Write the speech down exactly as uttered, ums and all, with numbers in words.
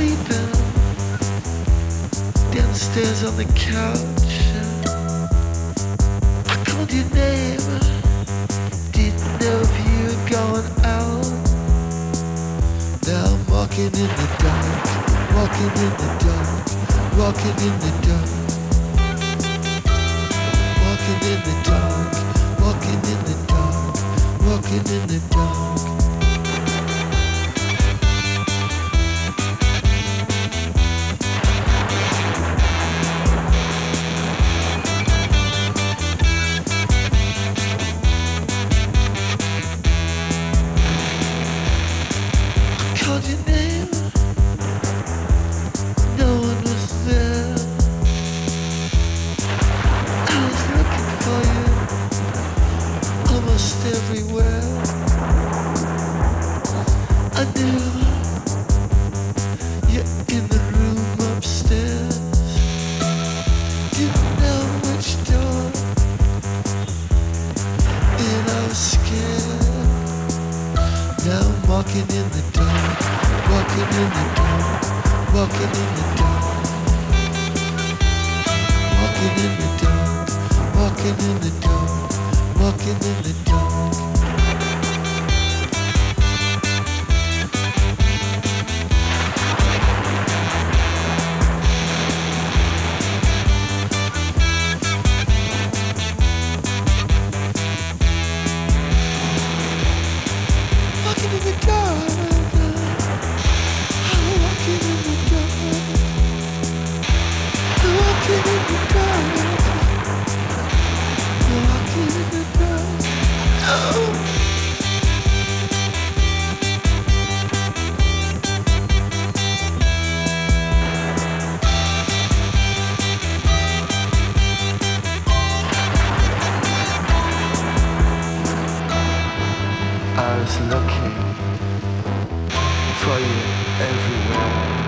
sleeping downstairs on the couch. I called your name, didn't know if you were going out. Now I'm walking in the dark, walking in the dark, walking in the dark, walking in the dark, walking in the dark, walking in the dark. Called your name, no one was there. I was looking for you almost everywhere. I knew you're in the room upstairs. Didn't know which door, and I was scared. Now I'm walking in the dark, walking in the dark, walking in the dark, walking in the dark, walking in the dark, walking in the dark. Walking in the dark, I'm walking in the dark, I'm walking in the dark, I'm walking in the dark. Oh. I was looking for you everywhere.